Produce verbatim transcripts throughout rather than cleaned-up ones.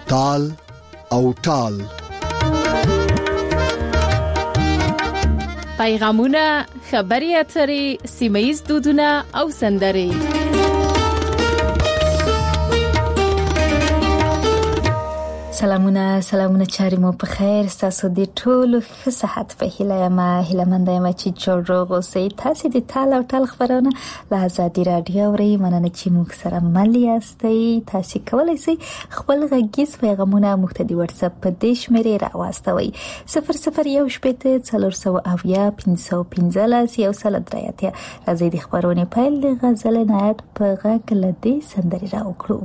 تال او ټال. پیغامونه، خبري اترې، سیمه‌ییز دودونه او سندرې. سلامونه سلامونه چاري مو په خیر. تاسو د ټولو ښه صحت په هیله ما هیله مند یم چې جوړ روغ اوسئ. تاسو د تال او ټال خبرونه له آزادي رادیو اورئ. مننه چې موږ سره مل یاستئ. تاسو کولی شئ خپل غږیز پیغامونه موږ ته د واتس اپ په دې شمېرې راواستوئ: صفر صفر یو شپېته څلور سوه اویا پنځه سوه پنځلس یو سل درې اتیا. راځئ د خبرونې پیل د غزل نایت په غږ له دې سندرې راوکړو.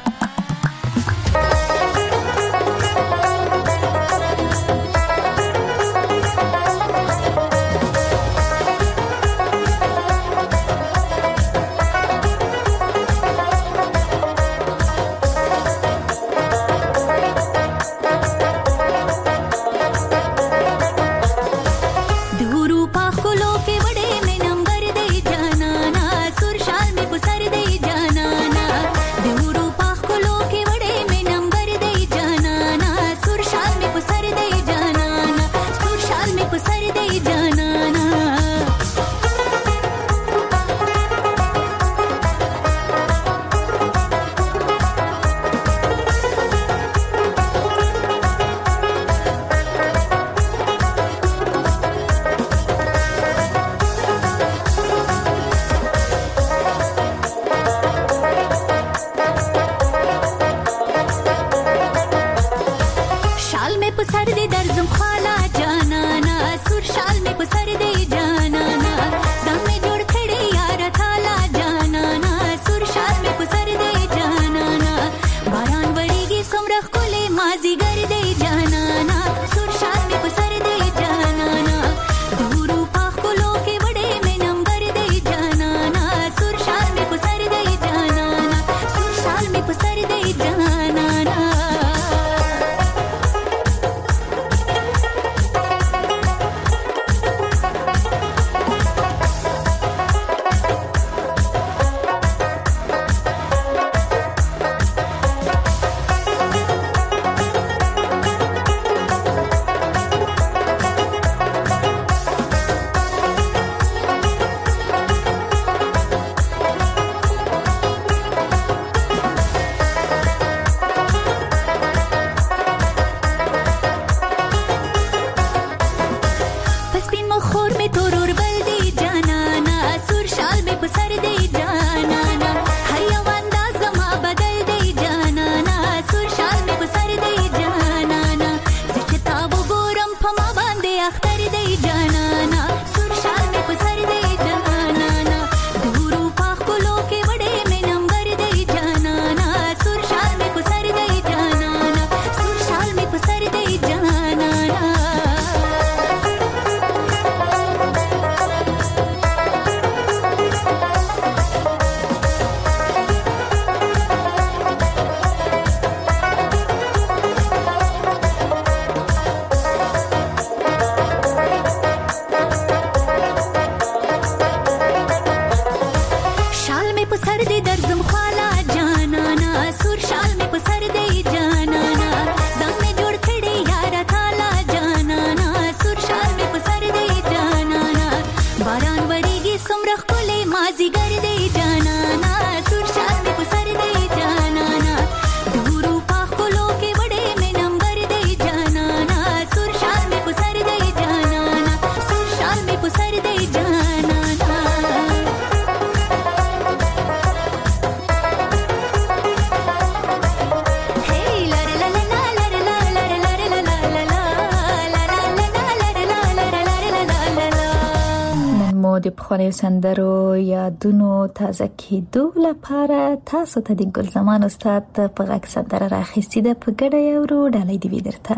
د پخوانیو سندرو یادونو تازه کېدو لپاره تاسو ته د ګلزمان استاد په غږ سندره راخیستې ده. په ګډه یې اورو. ډالۍ دې وي درته.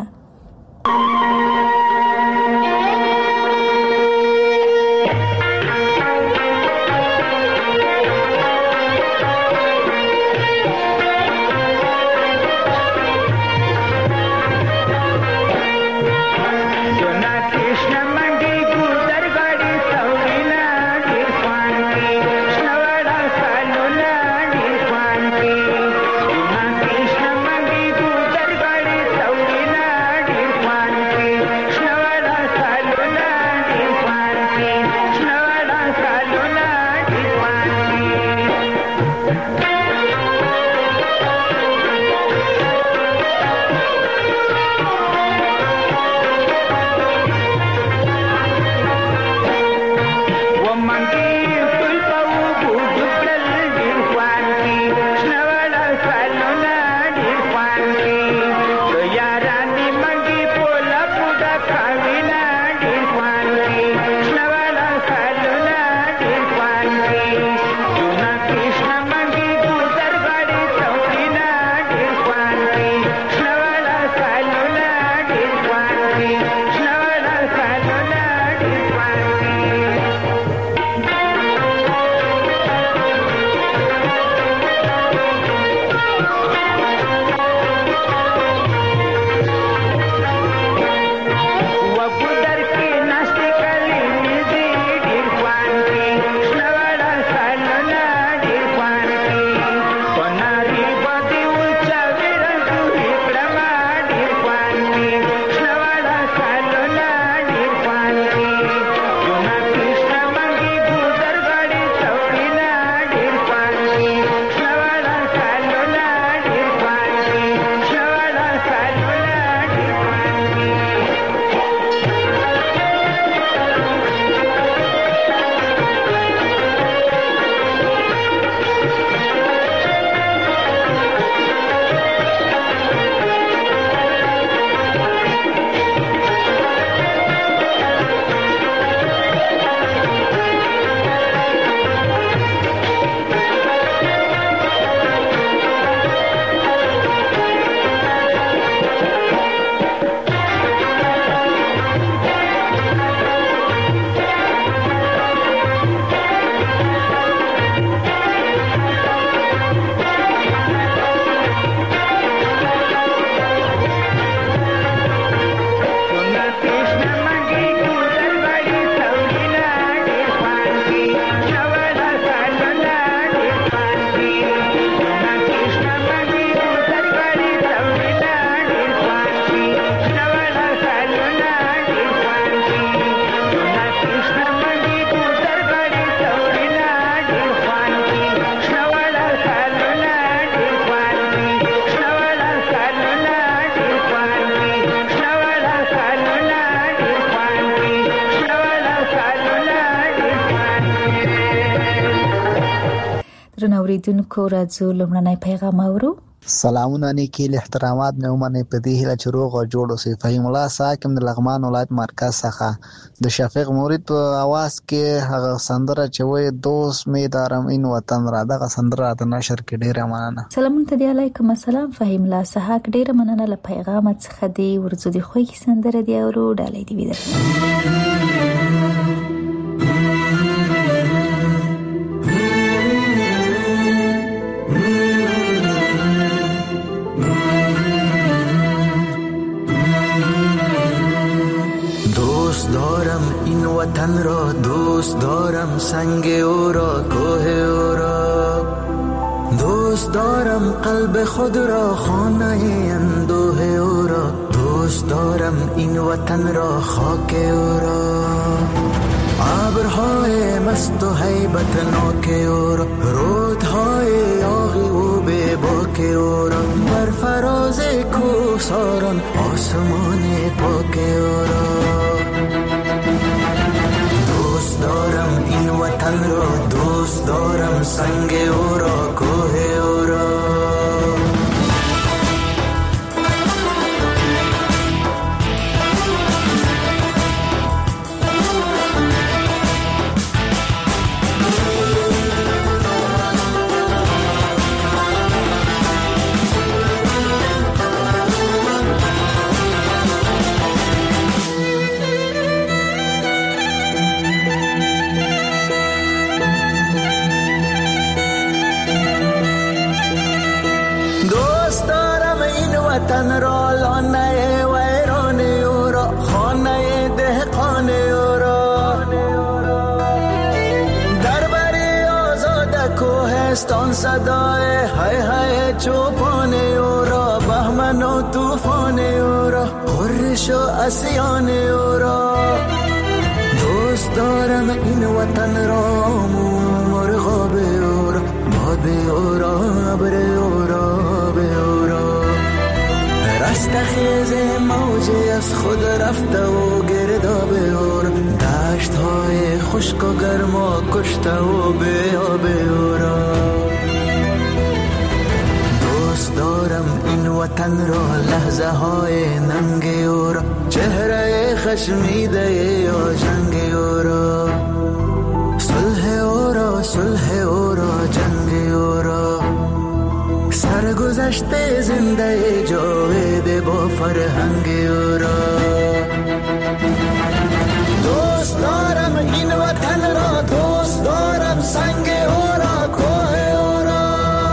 Krishna Mandi Gudar اوریدونکو راځو لومړنی پیغام اورو. سلامونه نیکی احترامات مې ومنئ په دې هیله چې روغ او جوړ اوسئ. فهیم الله ساکم د لغمان ولایت مرکز څخه د شفیق مورید په اواز کې هغه سندره چې وایي دوست مې دارم این وطن را، دغه سندره د نشر کې ډیره مننه. سلامونه ته دی، علیکم السلام. فهیم الله ساک ډیره مننه له پیغام څخه دی. ورځو دی خو کی سندره دی اورو ډالې دی ویل. دارم این وطن را، دوست دارم سنگ او را، کوه او را، دوست دارم قلب خود را، خانه اندوه او را، دوست دارم این وطن را، خاک او را، ابرهای مست و هیبت ناک او را، رودهای آغی و بیباک او را، بر فراز کوهساران آسمان پاک او را. دوست دارم این وطن را، دوست دارم سنگ او را، کوه او را. وطن را لانه ویران او را، خانه دهقان او را، در بری آزاد کوهستان صدای های های چوپان او را، بهمن و طوفان او را، خورش و اسیان او را. دوست دارم این وطن را، مرغاب او را، باد او تخیز موجی از خود رفته و گرداب اور دشت های خشک و گرم و کشته و به آب اورا. دوست دارم این وطن را لحظه های ننگ اورا، چهره خشمیده یا جنگ اورا. صلح اورا صلح اورا جنگ اورا، سرگذشته زنده جاوید با فرهنگ اورا. دوست دارم این وطن را، دوست دارم سنگ اورا کوه اورا.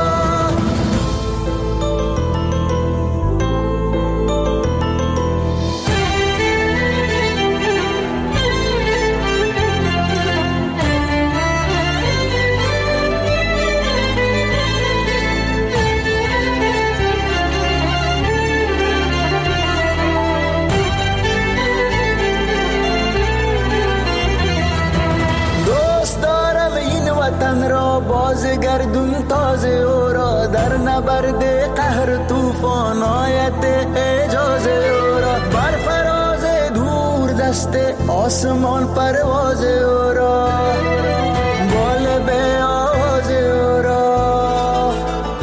وطن را باز گردون تازه اورا، در نبرد قهر طوفان آیت اجاز اورا. بر فراز دور دست آسمان پرواز اورا، بال به آواز اورا.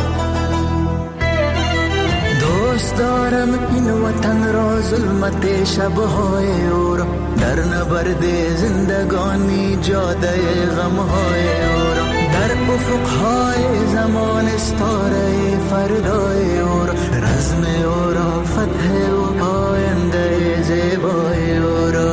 دوست دارم این وطن را ظلمت شبهای اورا، در نبرد زندگانی جاده غمهای اورا. در افقهای زمان استاره فردای اورا، رزم اورا فتح و آینده زیبای اورا.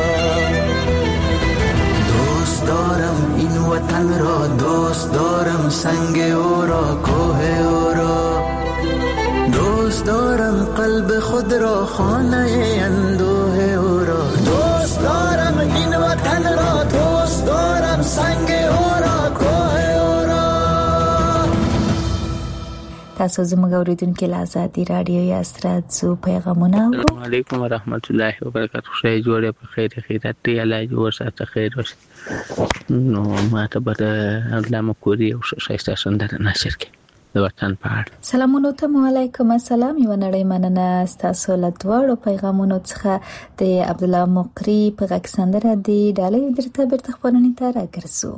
دوست دارم این وطن را، دوست دارم سنگ اورا کوه اورا. دوست دارم قلب خود را خانه اندوه اورا. دوست دارم این وطن را، دوست دارم سنگ اورا کوه اورا. تاسو زموږ اوریدونکو له آزادي رادیو یا ستراتزو پیغامونه اورو. السلام علیکم ورحمت الله وبرکاته. خدای جوړه په خیر خیرات دی، الله جوړ ساته خیر وشه. نو ما ته به علامه کوری او شایسته سندره نشر کړي د وطن په اړه. سلامونه ته، وعلیکم السلام. یو نړۍ مننه ستاسو له دواړو پیغامونو څخه. د عبد الله مقری په غږ سندره دی ډالۍ درته بیرته خپرونې ته راګرځو.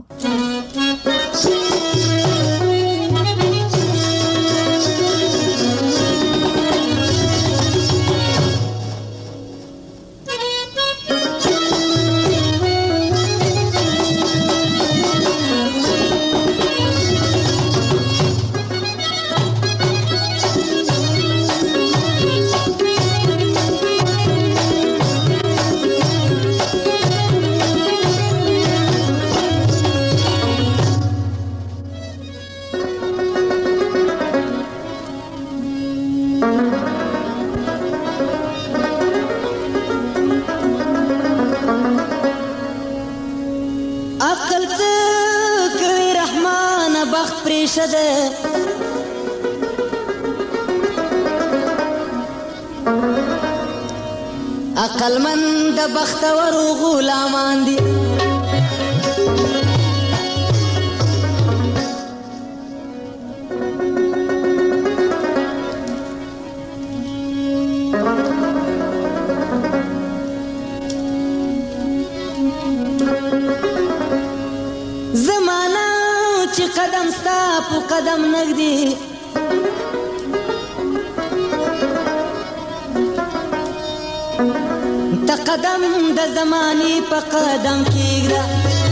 عقل مند بختور غلامان دي، زمانہ چې قدم ستا په قدم نږدې، ته قدم د زمانې په قدم کېږده.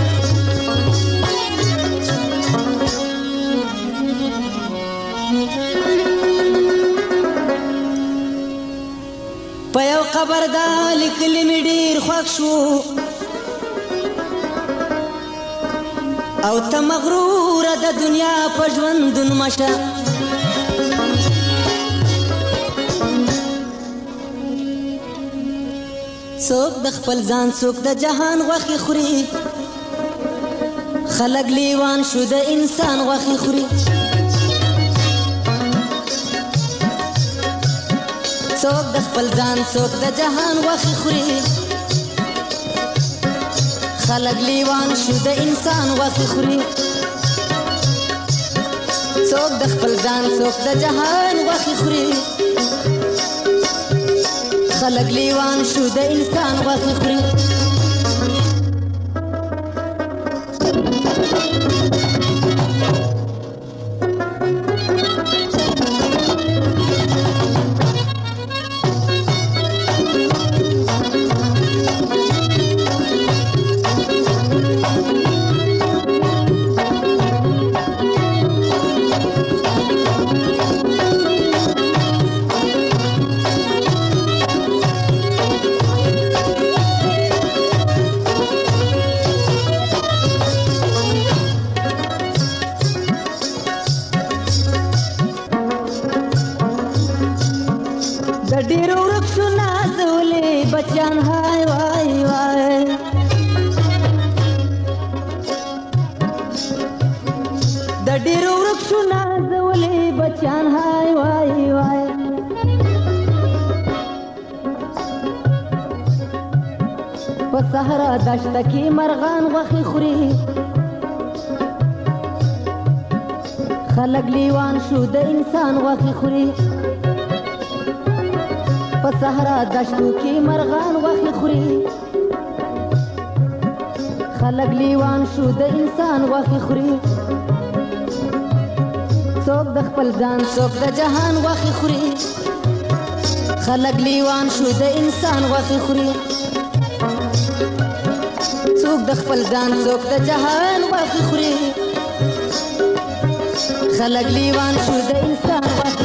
په یو قبر دا لیکلي مې ډېر خوښ شو، او ته مغروره د دنیا په ژوندون مشه. څوک د خپل ځان څوک د جهان غوښې خوري، خلک لیوان شو د انسان غوښې خوري. څوک د خپل ځان څوک د جهان غوښې خوري، خلک لیوان شو د انسان غوښې خوري. څوک د خپل ځان څوک د جهان غوښې خوري، خلق لیوان شو د انسان غوښه خوري صحرا دشت کی مرغان غوښه خوري خلق لیوان شو د انسان غوښه خوري په صحرا دشتو کې مرغان غوښه خوري خلق لیوان شو د انسان غوښه خوري څوک د خپل ځان څوک د جهان غوښه خوري خلق لیوان شو د انسان غوښه خوري څوک د خپل ځان څوک د جهان غوښه خوري خلق لیوان شو د انسان غوښه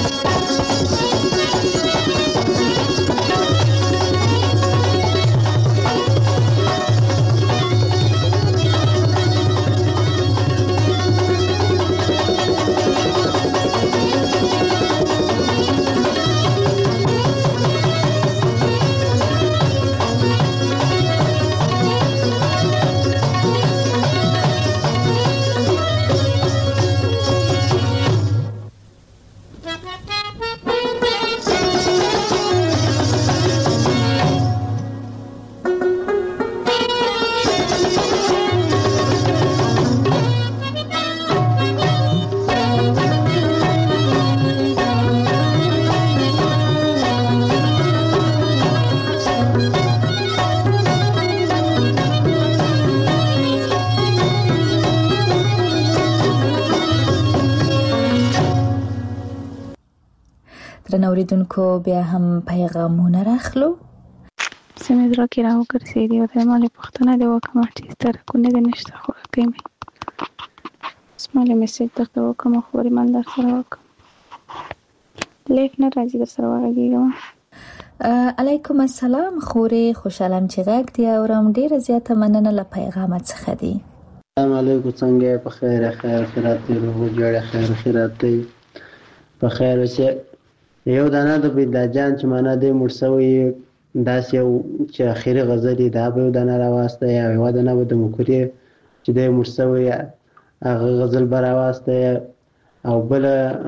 اوریدونکو بیا هم پیغامونه راخلو سمې درا کې راو ګرځېدي او د مالې پښتنه د وکم چې ستاره کو نه نشته خو کوي اسماله میسج درته وکم خو ریمال در سره وکم لیک نه راځي در سره وغږیږم علیکم السلام خوري خوشالم چې غږ دی اورم ډیره زیاته مننه له پیغامات څخه دی السلام علیکم څنګه په خیر خیر خیرات دی روح جوړ خیر خیرات دی په خیر اوسه یو دانه د بيداجان چې معنا د مرسوي داس یو چې اخیری غزل دا به دانه راواسته یا یو دانه د مکوري چې د مرسوي هغه غزل براواسته او بل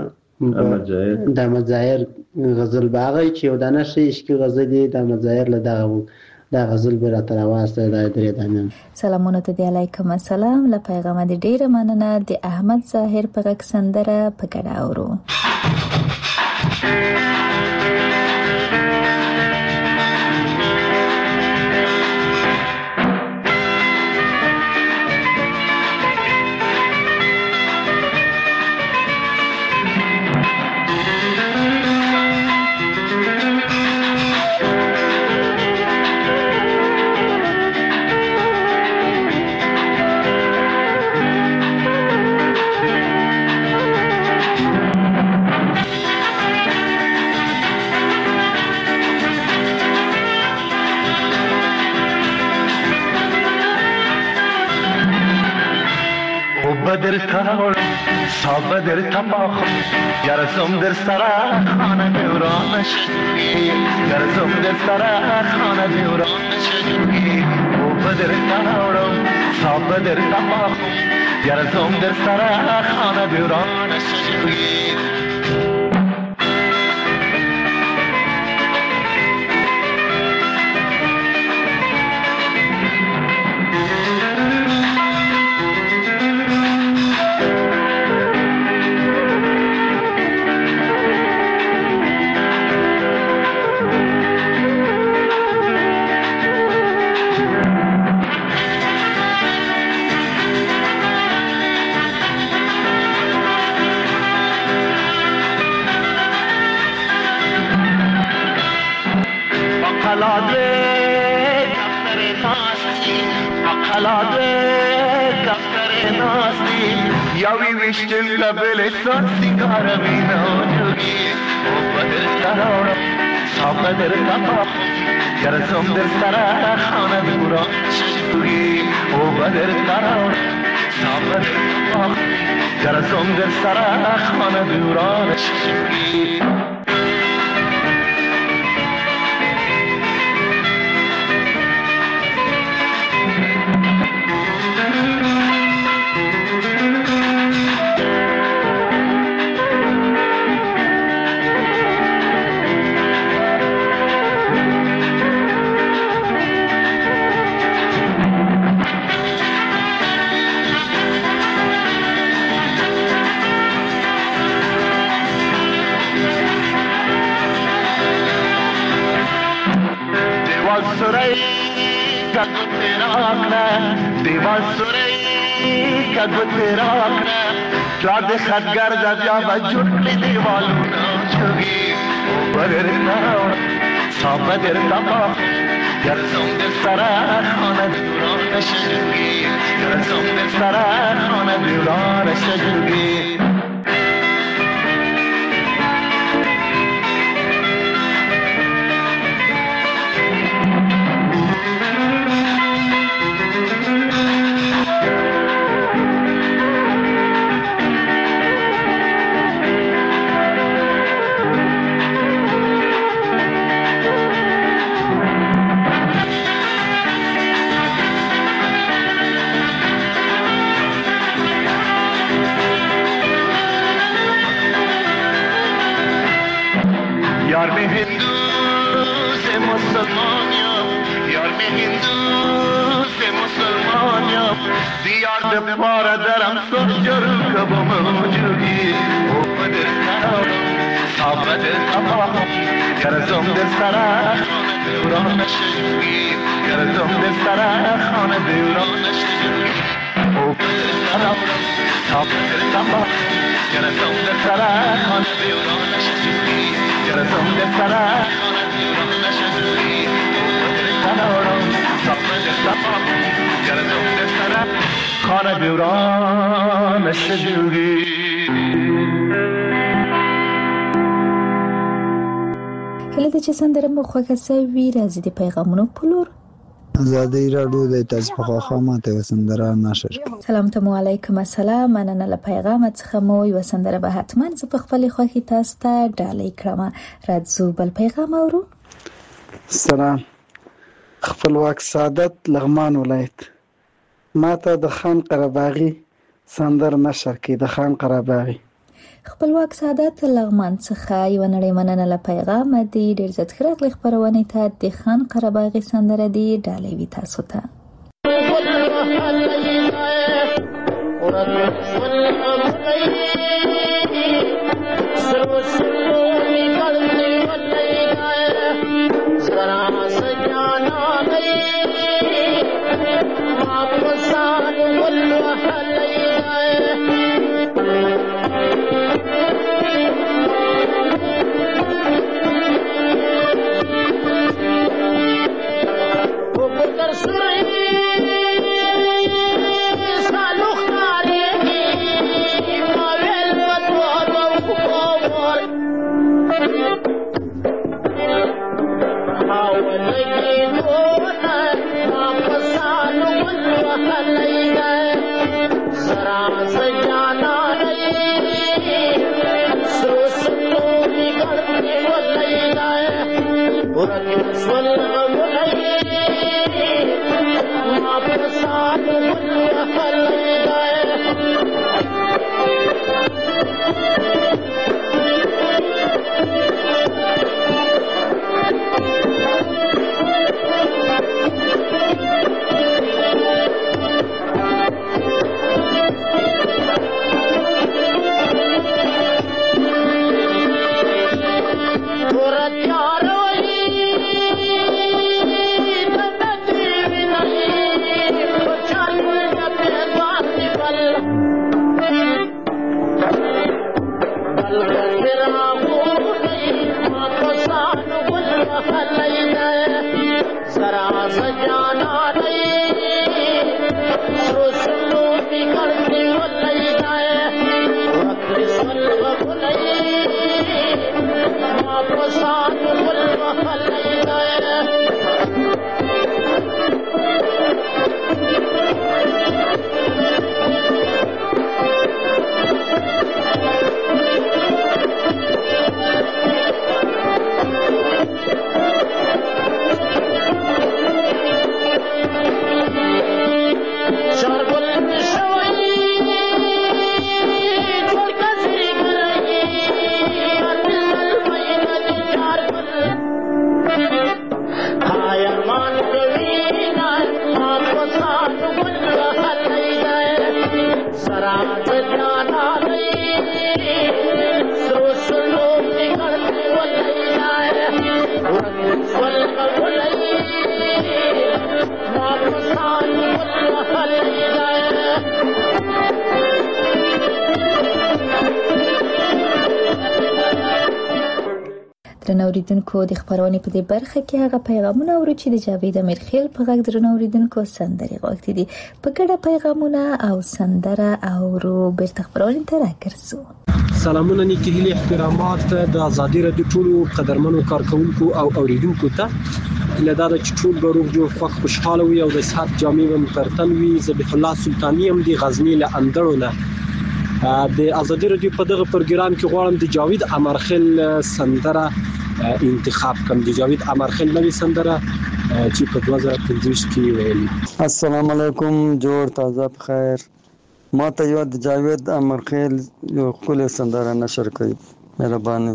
د مزایر غزل باغی چې یو دانه شي عشق غزل د مزایر له دغه دا غزل به تر واسطه د درې دانه سلامونه ته دی علیکم السلام له پیغام د ډیره مننه د احمد ظاهر په غږ سندره په ګډه اورو بدر تاول صابدر تباخ گرزم در سرا خانه دورانش گرزم در سرا خانه دورانش او بدر تاول صابدر تباخ گرزم در سرا خانه دورانش یاوی ویشتن لبل سان سیگارمی نوجوگی او بدر سرارم ساقه در تمام گرزم در سر خانه دوران شجوگی او بدر سرارم ساقه در تمام گرزم در سر خانه دوران شجوگی सुरई का तेरा दीवार सुरई का तेरा चाँद खतगर जा जुटली दीवालू ना जुगी बगर ना साबदर तमा कर सौंदर सरा खाना दूरान शजुगी कर सौंदर सरा खाना दूरान शजुगी यार में हिंदू से मुसलमान यार में हिंदू से मुसलमान दियार दे पारा दरम सोचर कब मौजूदी ओ बदर सरार साबदर तबाह करजम दे सरा दौरान शजुगी करजम दे सरा खान दौरान शजुगी ओ बदर सरार साबदर तबाह करजम दे सरा खान दौरान शजुगी करजम दे सरा खान दौरान शजुगी सरारम साबदर तबाह करजम दे सरा खान दौरान शजुगी کله چې سندره مو خوښه سوي راځي د پیغامونو پلور ازادي راډیو د تاسو په خوا ماته وسندره نشر سلام ته علیکم السلام مننه له پیغام څخه مو یو سندره به حتما ز په خپل خوښی تاسو ته ډالۍ کړم راځو بل پیغام اورو سلام خپلواک سعادت لغمان ولایت ماته د خان قرباغي سندر نشر کې د خان قرباغي خپلواک سعادت لغمان څخه یو نړۍ مننه له پیغام دی ډیر زړه راغلی خبرونه ته د خان قرباغي سندره دی ډالۍ وی تاسو ته Sara درنو اوریدونکو د خبرونې په دې برخه کې هغه پیغامونه اورو چې د جاوید امیرخیل په غږ درنو اوریدونکو سندري غوښتي دي په ګډه پیغامونه او سندره اورو بیرته خبرونې ته راګرځو. سلامونه نیکی هیله احترامات د ازادي رادیو ټولو قدرمنو کارکونکو او اوریدونکو ته لدا د ټول غروب جو فخ خوشاله وي او د صحت جامع و مترتن وي. ذبیح الله سلطانی هم دی غزنی له اندړونه د ازادي رادیو په دغه پروګرام کې غواړم د جاوید امیرخیل سندره انتخاب کوم. د جاوید امیرخیل نوې سندره چې په دوه زره پنځه کې ویلي. السلام علیکم، جوړ تازه بخیر. ما ته یو د جاوید امیرخیل یو خپل سندره نشر کړئ، مهرباني.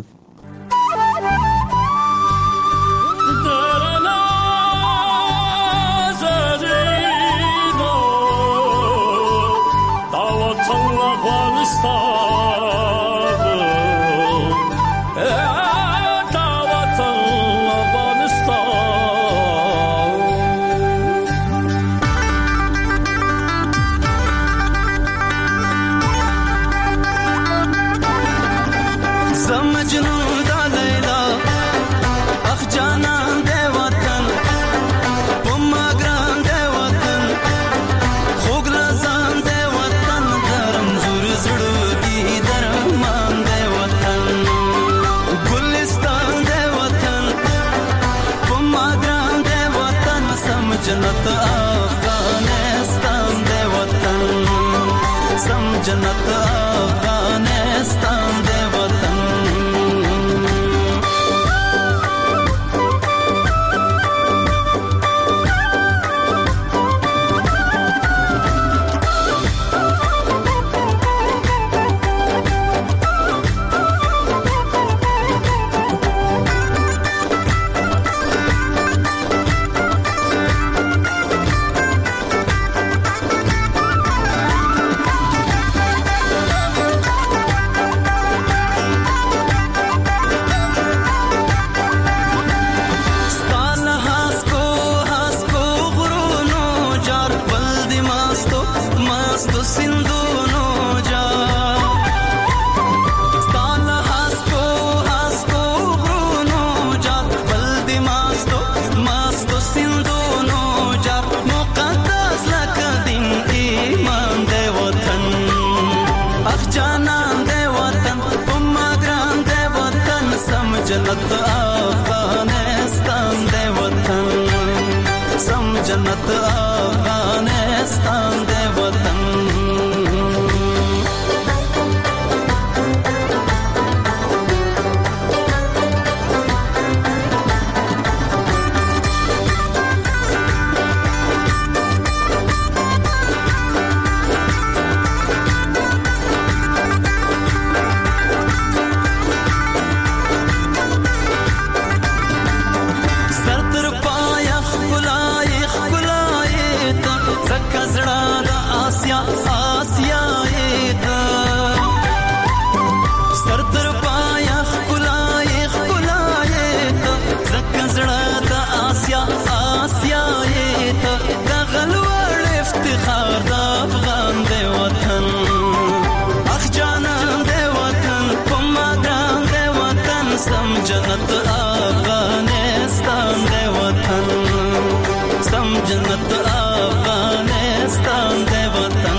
जन्नत अफगानिस्तान दे वतन, सम जन्नत अफगानिस्तान दे वतन. जन्नत अफगानिस्तान दे वतन, सम जन्नत अफगानिस्तान दे वतन. जन्नत अफगानिस्तान दे वतन, सम जन्नत अफगानिस्तान दे वतन.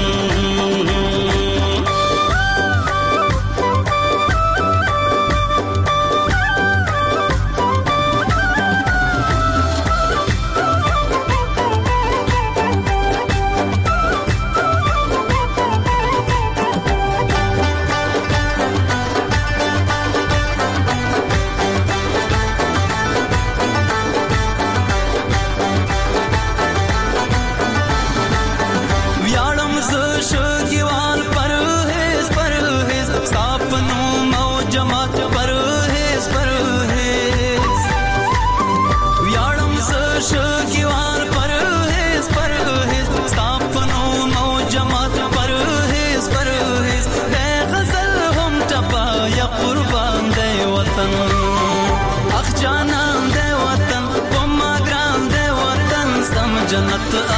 जन्नत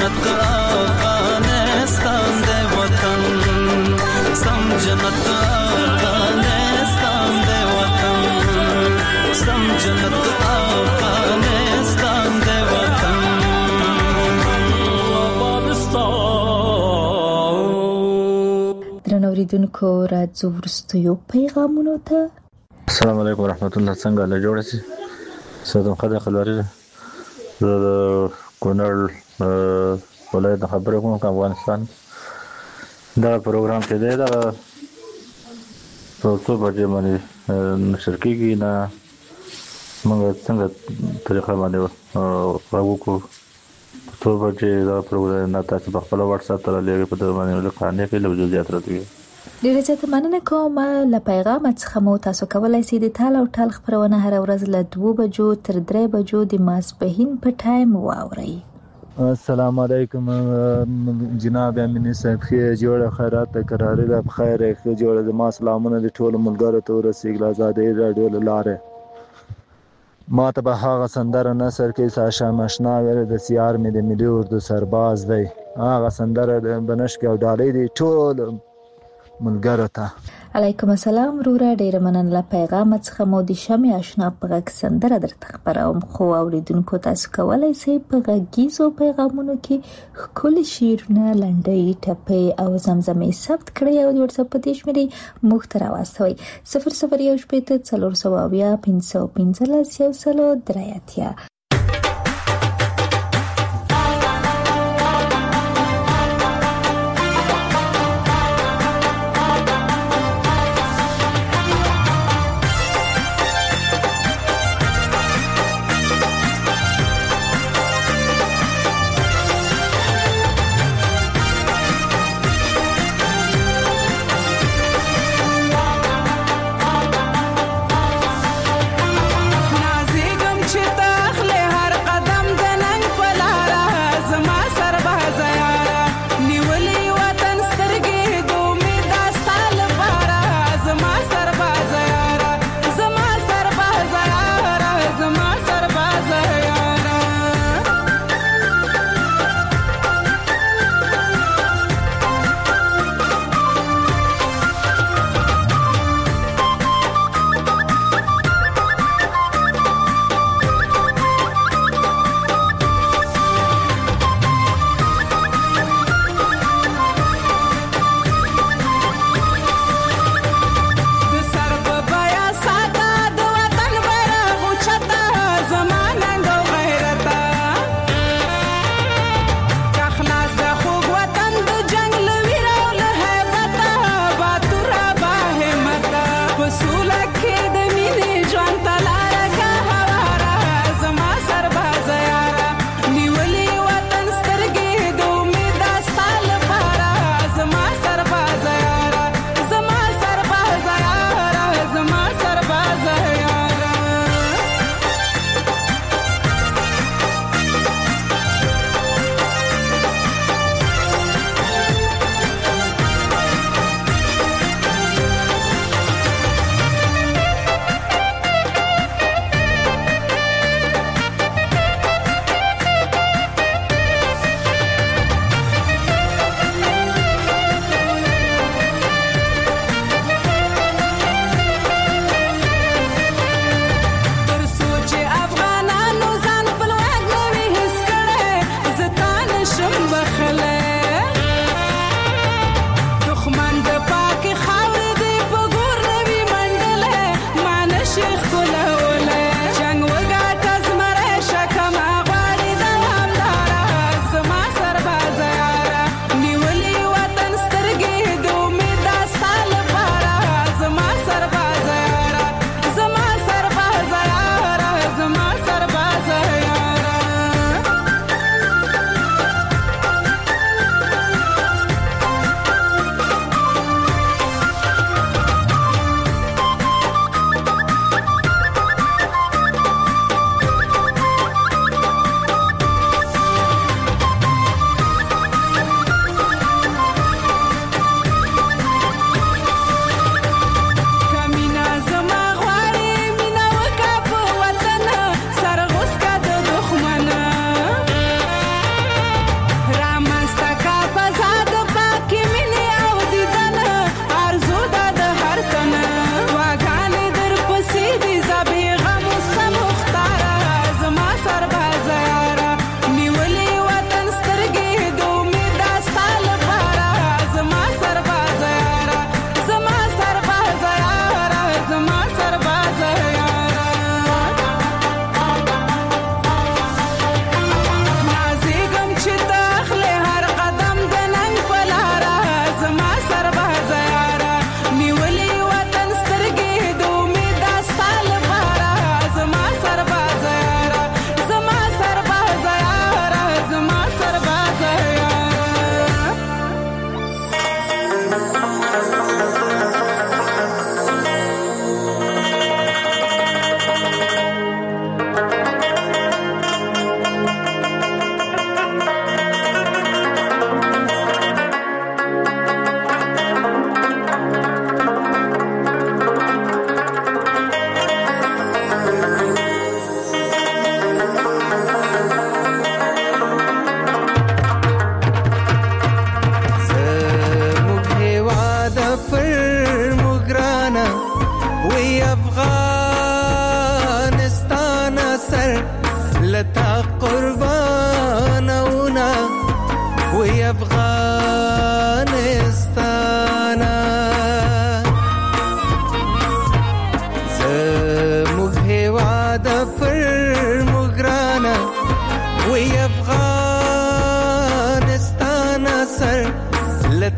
جنت افغانستان دی وطن سم جنت افغانستان دی وطن سم جنت افغانستان دی وطن درنو اوریدونکو راځو وروستیو پیغامونو ته. السلام علیکم ورحمت الله. څنګه له جوړ شي ساده خدای خلواری د کونړ ولایت خبرې کوم افغانستان دا پروګرام چې دی دا په څو بجې باندې نشر کیږي نه موږ څنګه طریقه باندې راغو کو څو بجې دا پروګرام نه تاسو په خپل واتس اپ ته لګي په دغه باندې لکه نه کې له وجودیات راځي. ډیره زیاته مننه کوم له پیغام څخه مو تاسو کولای شئ د تال او ټال خبرونه هر ورځ له دوه بجو تر درې بجو د ماسپښین په ټایم واورئ. السلام علیکم جناب امین صاحب خیر جوړه خیرات قرارې ده بخیر خیر جوړه د ما سلامونه د ټولو ملګرو ته ورسیږي آزادۍ رادیو لاره ما ته به هغه سندره نثر کې ساشا مشنا ویل د سیار مې د ملي اردو سرباز دی هغه سندره د بنشک او ډالۍ دی ټول ملګرو ته. علیکم السلام وروره ډیره مننه له پیغام څخه مو د شمع آشنا په غږ سندره درته خبروم خو اوریدونکو تاسو کولای شئ په غږیزو پیغامونو کې ښکلي شعرونه لنډۍ ټپې او زمزمې ثبت کړئ او د واتساپ په دې شمېرې موږ ته راواستوئ صفر صفر یو شپېته څلور سوه اویا پنځه سوه پنځلس یو سلو درې اتیا. نازیګم چې تخله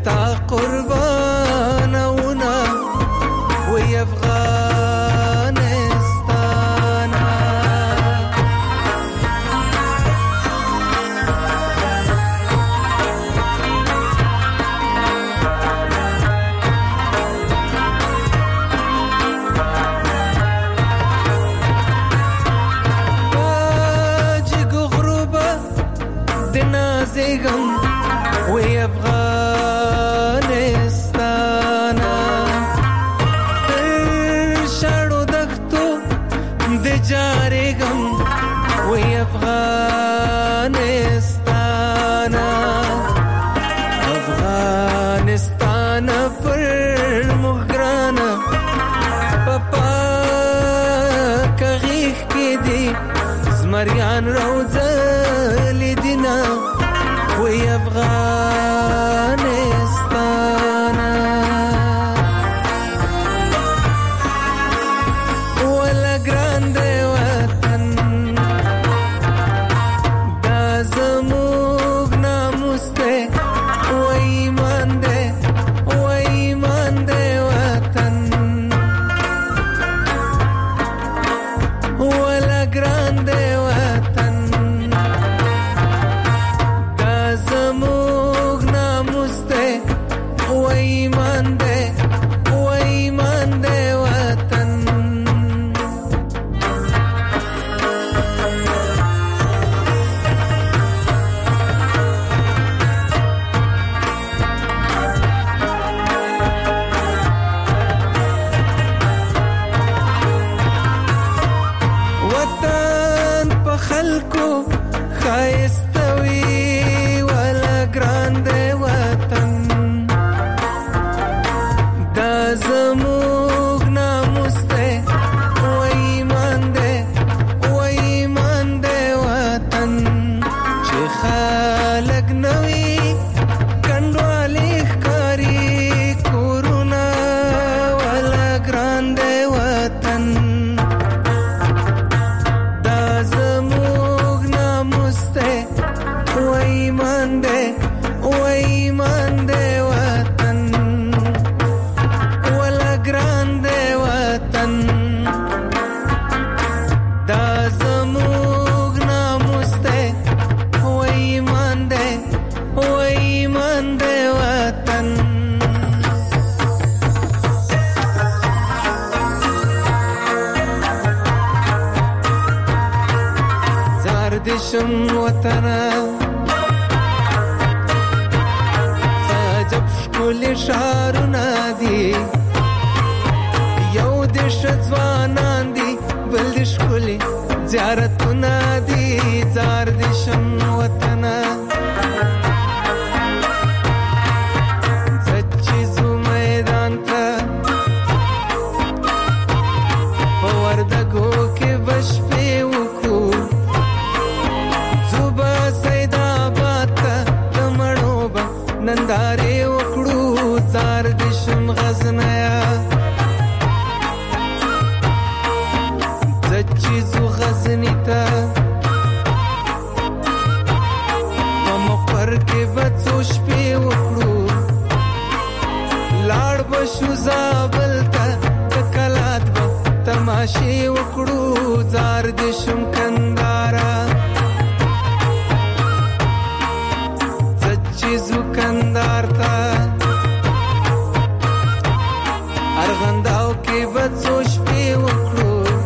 ستا قربانونا وی افغانستانا باجگو غروبا دنازیگم وی افغانستانا در شاړو دښتو د جارېږم وی افغانستانا افغانستانا پر موږ ګرانه په پاکه غېږ کې دي زمریان راوځلي دینه وی افغانستانا ولا ګران دی وطن دا زموږ ناموس دی و ایمان دی و ایمان دی وطن ولا ګران دی وطن زموږ ناموس دی و ایمان دی و ایمان دی وطن وطن په خلکو ښایسته وي زموږ ناموس دی و ایمان دی و ایمان دی وطن چې خلک نوي کنډوالې ښکاري کورونه ولا ګران دی وطن دا زموږ ناموس دی و ایمان دی و ایمان دی وطن ګران دی وطن دا زموږ ناموس دی و ایمان دی و ایمان دی وطن زار دې شم وطنه سجب ښکلي ښارونه دي یو دې ښه ځوانان دي بل دې ښکلي زیارتونه دي زار دې شم وطنه زه چې ځو میدان ته په وردګو کې به شپې وکړو ځو به سیدآباد ته د مڼو به نندارې وکړو زار دې شم غزنیه چیزو غزنی تا په مقر کې بڅو شپې وکړو لاړ بشو زابل ته د کلات به تماشې وکړو زار دې شم کندارا زه چیزو کندار ته ارغنداو کې بڅو شپې وکړو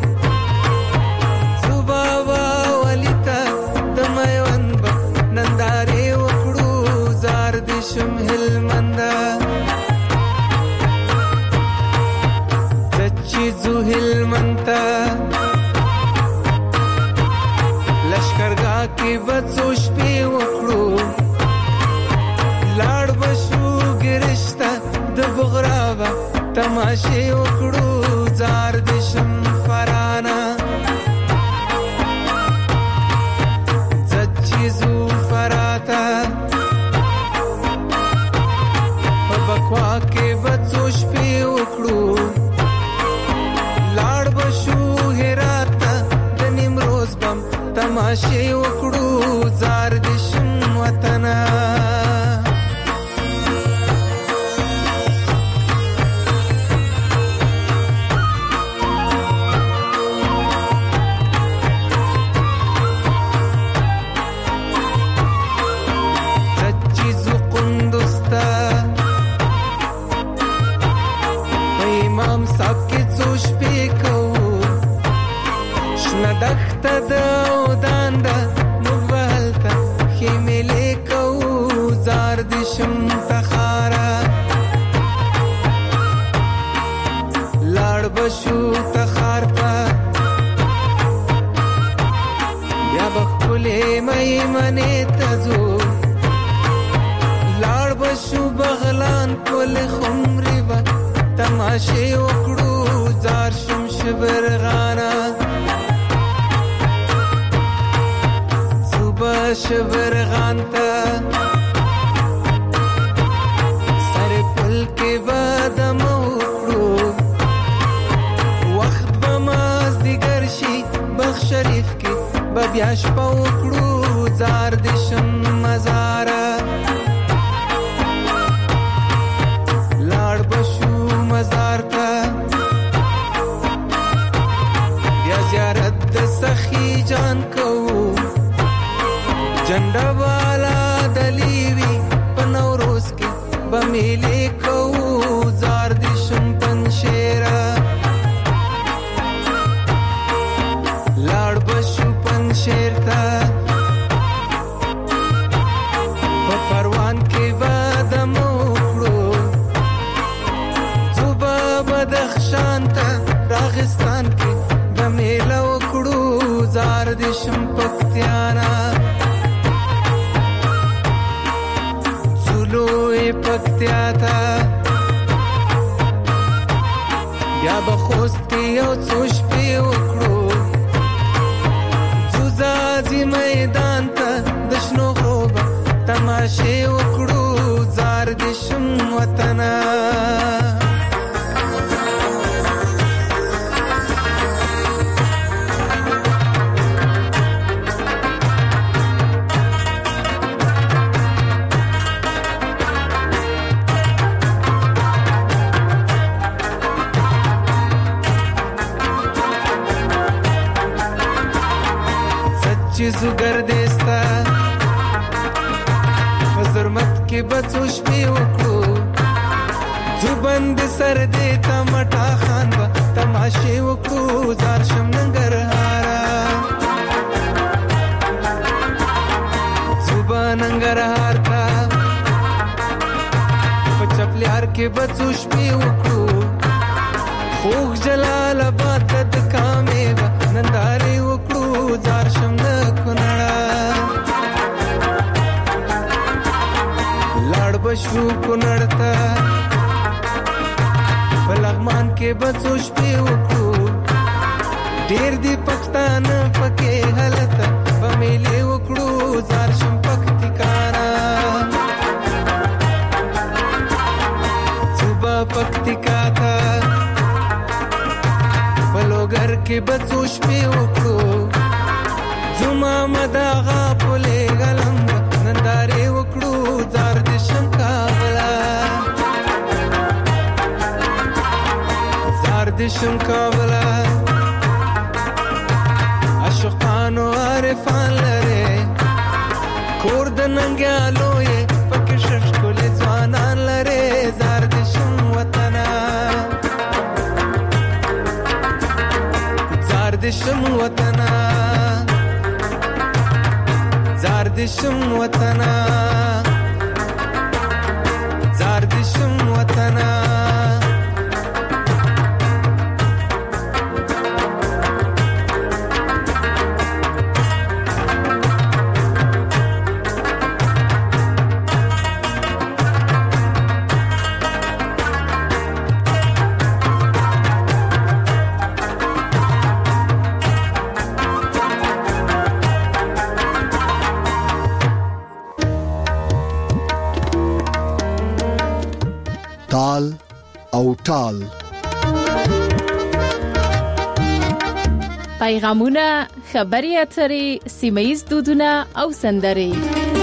نندارې وکړو زار دې شم هلمنده زه چې ځو هلمند ته لشکرګاه کې به څو شپې وکړو لاړ به شو ګرش ته د بغرا به تماشې وکړو زار دې شم فرانه زه چې ځو فراته په بکوا کې به څو شپې وکړو لاړ به شو هرات ته د نیمروز بم تماشې وکړو زار دې شم وطنه ټول خمرې به تماشې وکړو زار شم شبرغانه صوبه شبرغان ته سر پل کې به دم وکړو وخت به مازدیګر شي بخ شریف کې به بیا شپه وکړو زار د شم مزاره لاړ بشو مزار ته بیا زیارت د سخی جان کوو جنډه والا دلیوی په نوروز کې به میلې کوو زار د شم پنشیره لاړ بشو پنشیر ته په پروان کې به دم وکړو صوبه بدخشان ته راغستان کې به میله وکړو زار د شم پکتیانا زولوی پکتیا ته بیا به خوست کې یو څو شپې وکړو ځوځازي میدان ته د شنو غروبه تماشې وکړو زار د شم وطنه زوګر دستا حضرمت کې بچو شپې وکړو زوبند سر دې تمټا خان با تماشې وکړو زار شم ننګرهارا زوبا ننګرهار کا پچپلیار کې بچو شپې وکړو خوږ جلال آباد د کامې با نندارې وکړو زار شم بشو کنړتا بلغمان کې بچو شپې وکړو ډېر دی پښتان پکې حالت په میلې وکړو زار شم پکتیکانا صوبه پکتیکا تا بلوګر کې بچو شپې وکړو زما مداغه پلې غلم نندارې وکړو زار د شم کابلا زار د شم کابلا عاشقانو عارفان لره کور د ننګیالو یې پکې ششکول ځوانان لره زار د شم وطنه زار د شم وطنه زار د شم وطنه زار د شم وطنه تال او ټال پیغامونه خبري اترې سیمه‌یز دودونه او سندرې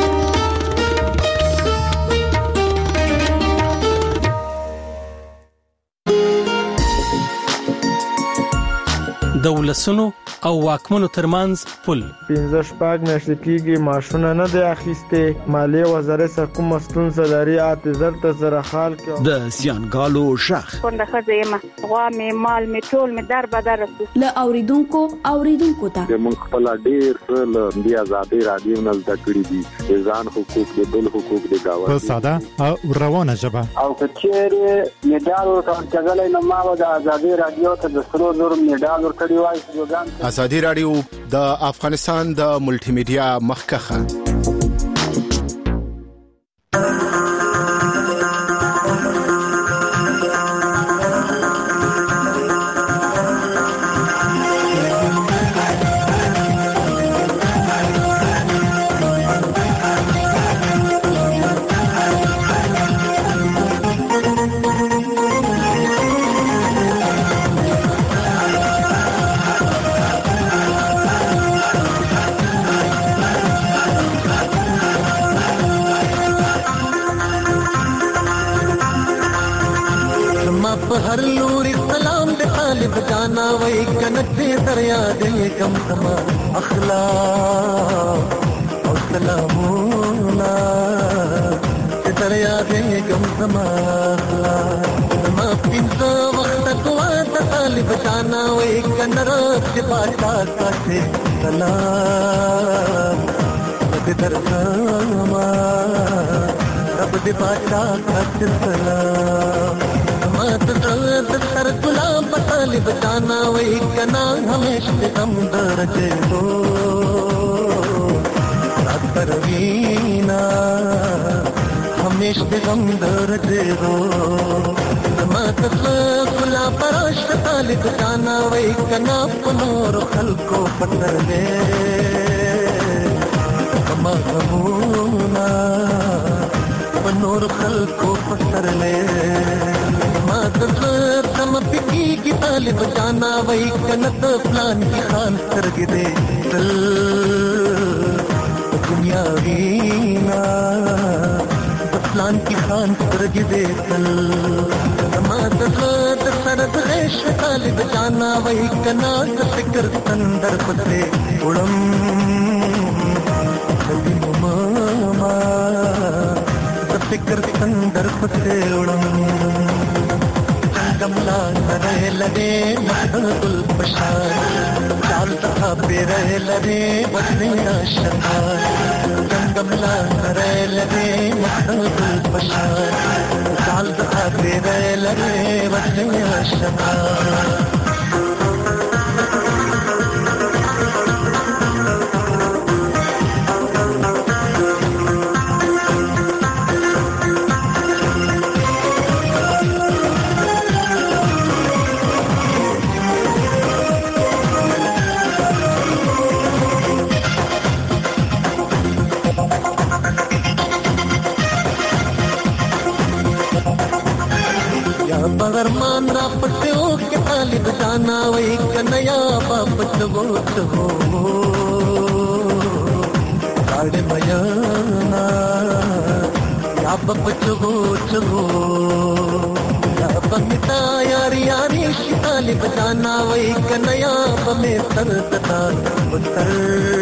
د ولسونو او واکمنو ترمنځ پل پنځه شپږ میاشتې کېږي معاشونه نه دی اخیستې مالیې وزارت سره کومه ستونزه لري اته زر ته زره خال کې د سیانګالو شخ څنګه ښځه یم غوا مې مال مې ټول مې در بدر له اوریدونکو اوریدونکو ته موږ خپل ډیر له دی آزادۍ رادیو نه زده کړی دي ځان حقوق د بل حقوق د گاوند په ساده او روانه ژبه او کچېره میډال ورکړل نو ما د آزادۍ رادیو ته د سرو زر میډال ورکړی وای ازادي رادیو د افغانستان د ملټي میډیا مخکخه जमा पर हर लूरी सलाम दे तालिब जाना वही कनक दरिया दे कम समा अखला और सलामूना दरिया दे कम समा जमा पिंसा वक्त कुआ तालिब जाना वही कनरा से बाटा काटे सलाम दरगामा रब दे बाटा काटे सलाम मत दर्द सर गुलाम तालिब जाना वही कना हमेशा हम दर्जे दो रात परवीना हमेशा हम दर्जे दो मत गुलाम पराश तालिब जाना वही कना पुनोर खलको पत्थर ले कमाऊना पुनोर खलको पत्थर ले तम पिकी की तालिब जाना वही कनत प्लान की खान कर दे चल दुनिया वीना प्लान की खान कर दे चल सरद रेश तालिब जाना वही कना फिक्र संदर पते उड़म मामा फिक्र संदर पते उड़म गमला रहे लगे महबुल बशार चाल तथा पे रहे लगे बदले आशकार गमला रहे लगे महबुल बशार चाल तथा पे रहे लगे बदले आशकार बगरमान रापते हो के तालिब जाना वही कन्हैया बापत वो हो साढ़े मयाना या बापत वो हो या बमिता यारी यारी तालिब जाना वही कन्हैया बमे सर तथा उत्तर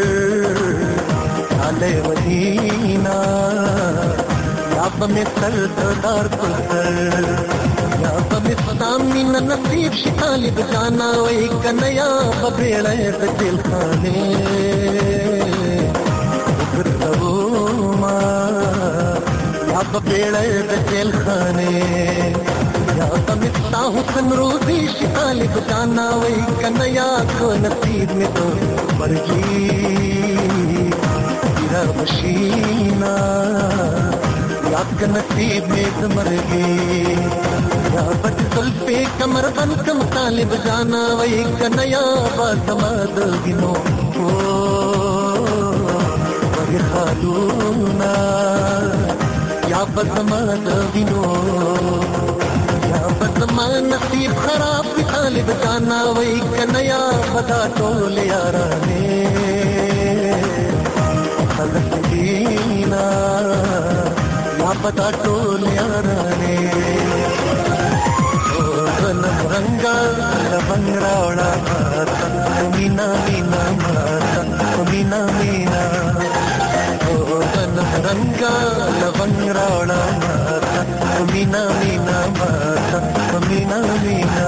आले मदीना या बमे सर तदार पुत्र सामनी नसीब शिताली बजाना वही कन्हैया बबेड़ा दिल खाने या बबेड़ा दिल खाने या बमिता हुसन रोजी शिताली बजाना वही कन्हैया को नसीब में तो मरगी तेरा मशीना याद नसीब में तो मरगी बट पे कमर बन कम तालिब जाना वही कन्हैया बादमाद गिनो वही खालूना या बदमाद गिनो या बदमा नसीब खराब तालिब जाना वही कन्हैया बदा टोले यारा ने हलकीना या बदा टोले यारा ने रंगा लवंगरावड़ा माता मीना मीना माता मीना मीना ओ रंगा लवंगरावड़ा माता मीना मीना माता मीना मीना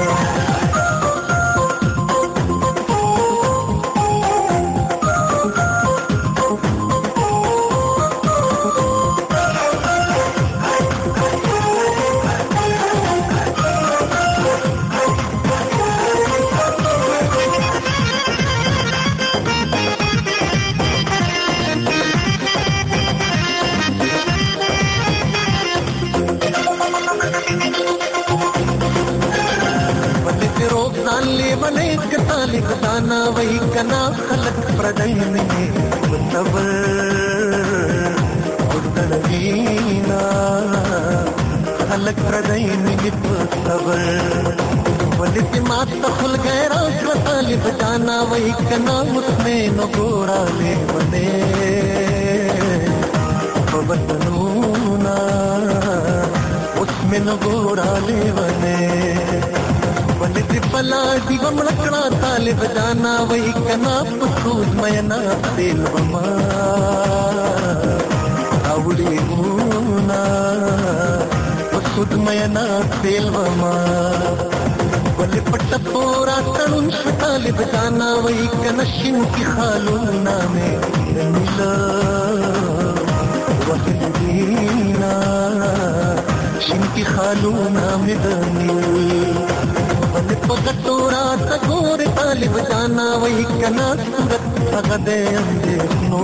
तालिब जाना वही कना खलक प्रदय में सबर उदरवीना खलक प्रदय में सबर वलित माता खुल गैरा तालिब जाना वही कना उसमें न गोरा ले बने बदनूना मेनो गोरा लेवने बने दिपला दिवम लकड़ा ताले बजाना वही कना पसूद मयना दिल बमा आवड़ी गुना पसूद मयना दिल बमा बने पट्टपोरा तनुन ताले बजाना वही कनशिन की खालूना में मिला वहदीना शिनकी खालूना में दनील बने पगटोरा तगोर ताले बजाना वही कना सूरत तगदे अंदेशनो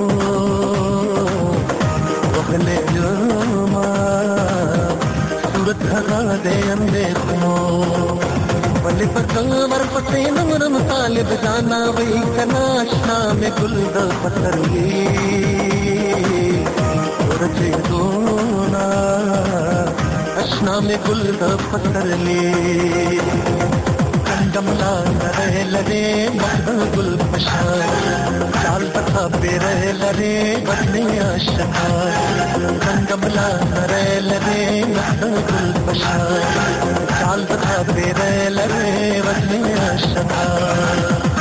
वगले जमा सूरत तगदे अंदेशनो बने पगवर पते नमरम ताले बजाना वही कना आशना में गुलदा पतरली रचे दोना अशना में गुलदा पतरली कंडमला नरे लरे मखदल गुल पशार चाल तथा बेरे लरे बदने आशकार कंडमला नरे लरे मखदल गुल पशार चाल तथा बेरे लरे बदने आशकार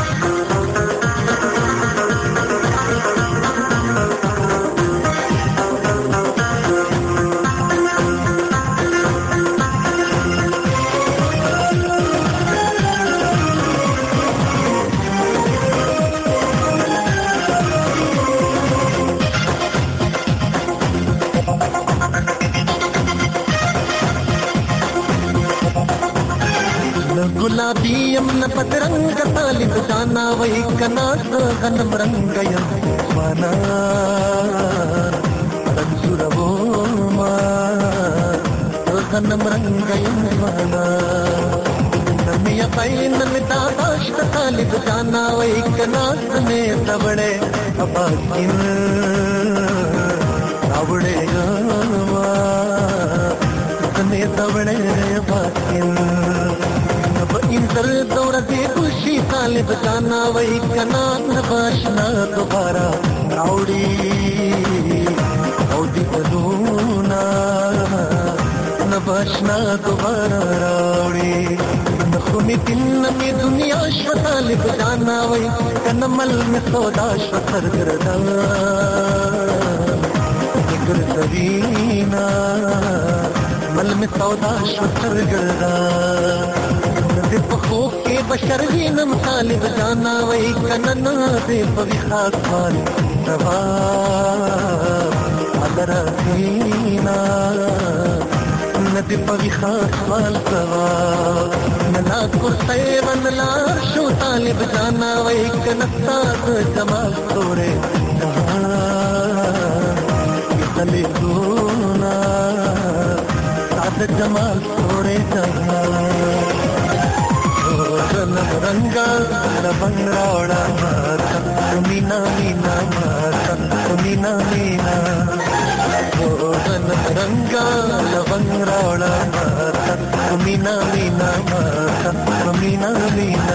गुलाबी यमन पतरंग ताली बजाना वही कना गनम रंगयम माना रंजुरवो मा गनम रंगयम माना नमिया पैन में दादाश ताली बजाना वही कना में तबड़े अबाकिन आवड़े गवा में तबड़े अबाकिन इंदर दौड़ दे खुशी ताले बजाना वही कना नबाशना दोबारा राउडी राउडी बलूना नबाशना दोबारा राउडी नखुमी दिन में दुनिया श्वताले बजाना वही कनमल में सौदा श्वतर करदा निगर सरीना मल में सौदा श्वतर करदा पखो के बशर ही नम ताले बजाना वही कनना दे पविखास वाली दवा अदरा दीना नदी पविखास वाल दवा नला कुर्ते वनला शो ताले बजाना वही कनता जमाल तोरे तले गोना साद जमाल तोरे जमाल रंगा बंगरावड़ा माता मीना मीना माता मीना मीना रंगा बंगरावड़ा माता मीना मीना माता मीना मीना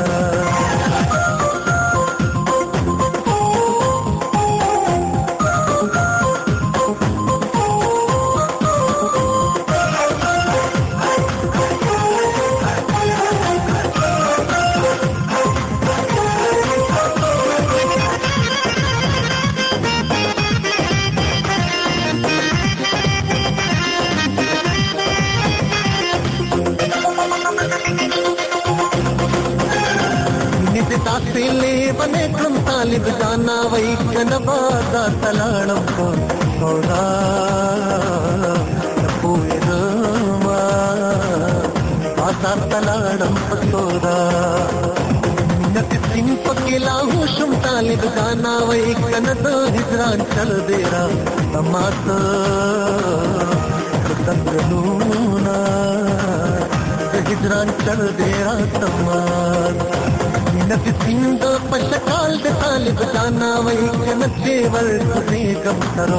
ताले बने कम ताले बजाना वही कनबादा तलाड़म को सौदा पूरे रमा आसा तलाड़म पसोदा नत सिंह पकेला हुशम ताले बजाना वही कनदा हिजरान चल देरा तमात तंगलूना हिजरान चल देरा तमात नत सिंध पशकाल दे ताले बजाना वही कनचे वर तुझे कम करो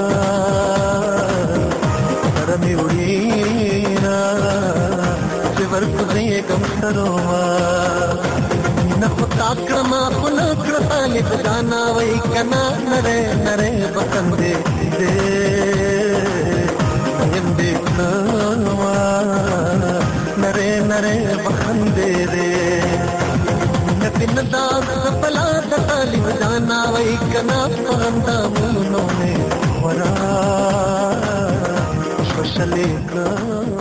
मार में उड़ीना शिवर तुझे कम करो मार नफ ताक्रमा पुनक्र ताले बजाना वही कना नरे नरे बकंदे दे नयंदे कमा करे बखंदे रे दिन दाग पला ताली बजाना वही कना पांदा मुनो में वरा शशले का